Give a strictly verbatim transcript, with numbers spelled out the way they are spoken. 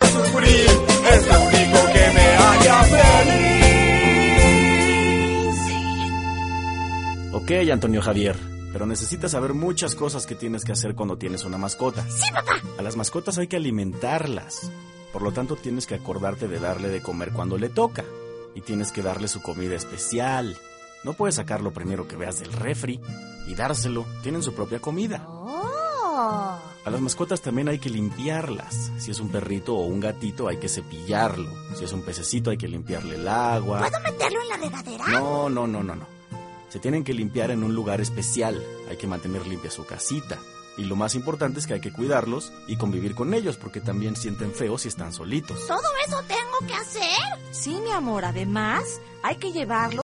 sufrir, es lo único que me haría feliz. Ok, Antonio Javier, pero necesitas saber muchas cosas que tienes que hacer cuando tienes una mascota. ¡Sí, papá! A las mascotas hay que alimentarlas. Por lo tanto, tienes que acordarte de darle de comer cuando le toca. Y tienes que darle su comida especial. No puedes sacar lo primero que veas del refri y dárselo. Tienen su propia comida. ¡Oh! A las mascotas también hay que limpiarlas. Si es un perrito o un gatito, hay que cepillarlo. Si es un pececito, hay que limpiarle el agua. ¿Puedo meterlo en la regadera? No, no, no, no, no. Se tienen que limpiar en un lugar especial. Hay que mantener limpia su casita. Y lo más importante es que hay que cuidarlos y convivir con ellos, porque también sienten feo si están solitos. ¿Todo eso tengo que hacer? Sí, mi amor, además hay que llevarlo